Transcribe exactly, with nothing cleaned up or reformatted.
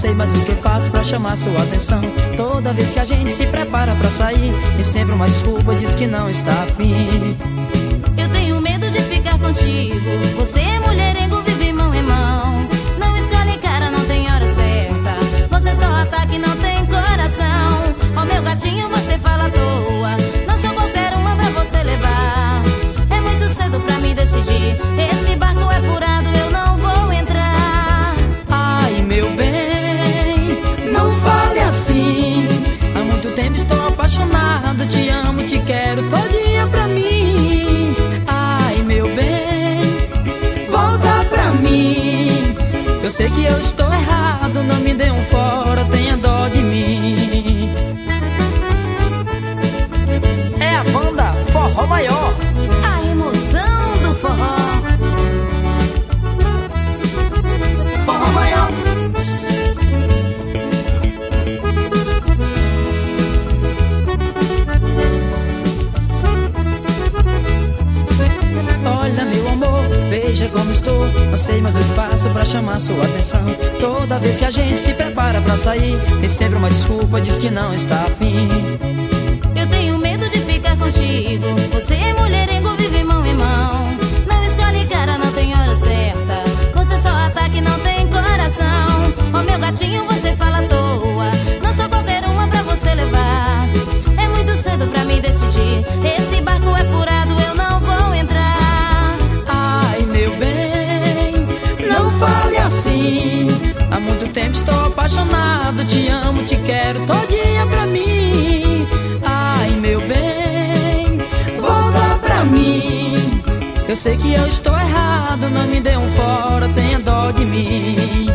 sei mais o que faço pra chamar sua atenção. Toda vez que a gente se prepara pra sair, e sempre uma desculpa diz que não está afim. Eu tenho medo de ficar contigo. Você é mulherengo, vive mão em mão. Não escolhe cara, não tem hora certa. Você só ataca e não tem coração. Ó meu gatinho, você fala à toa. Não sou qualquer uma pra você levar. É muito cedo pra me decidir. Esse barco é furado, eu não vou entrar. Ai meu bem, não fale assim. Há muito tempo estou apaixonado. Te amo, te quero todinha pra mim. Ai meu bem, volta pra mim. Eu sei que eu estou errado, não me dê um fora, tenha dó de mim. É a banda Forró Maior. A emoção do forró. Forró Maior. Olha meu amor, veja como estou. Não sei mais o que faço pra chamar sua atenção. Toda vez que a gente se prepara pra sair, tem sempre uma desculpa, diz que não está afim. Eu tenho medo de ficar contigo. Você é mulherengo, vive mão em mão. Não escolhe cara, não tem hora certa. Você só ataca e não tem coração. Ó meu gatinho, você fala à toa. Não sou qualquer uma pra você levar. É muito cedo pra me decidir. Esse barco é furado, eu não vou entrar. Ai meu bem, não fale assim. Há muito tempo estou apaixonado. Te amo, te quero todinha pra mim. Ai meu bem, volta pra mim. Eu sei que eu estou errado, não me dê um fora, tenha dó de mim.